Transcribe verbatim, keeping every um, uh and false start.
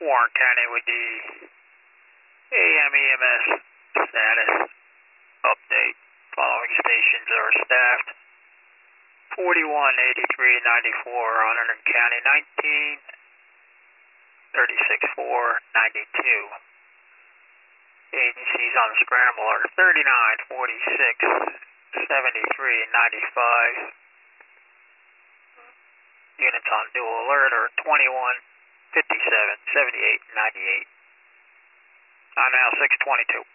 Warren County with the A M E M S status update. Following stations are staffed. forty-one, eighty-three, ninety-four, Hunterdon County nineteen, thirty-six, four, ninety-two. Agencies on the scramble are thirty-nine, forty-six, seventy-three, ninety-five. Units on dual alert are twenty-one, fifty-seven, seventy-eight, ninety-eight. I'm now six twenty-two.